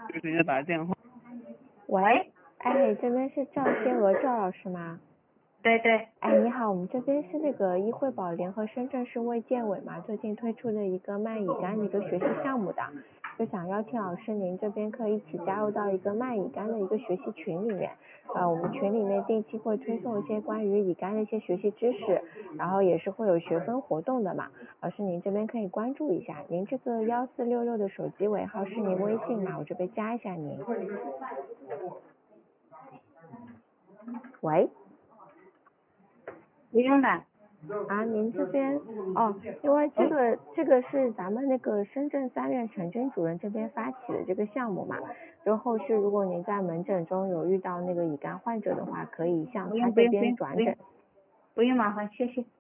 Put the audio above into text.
就直接打电话。 喂，哎，这边是赵天鹅赵老师吗？ 对对。 哎，你好，我们这边是那个医惠宝联合深圳市卫健委嘛，最近推出的一个卖乙肝的一个学习项目的，就想邀请老师您这边可以一起加入到一个卖乙肝的一个学习群里面。我们群里面定期会推送一些关于乙肝的一些学习知识，然后也是会有学分活动的嘛。老师您这边可以关注一下，您这个1466的手机尾号是您微信嘛？我这边加一下您。喂。 不用了。 啊，您这边哦，因为这个是咱们那个深圳3院陈军主任这边发起的这个项目嘛，就后续如果您在门诊中有遇到那个乙肝患者的话，可以向他这边转诊。 不用麻烦，谢谢。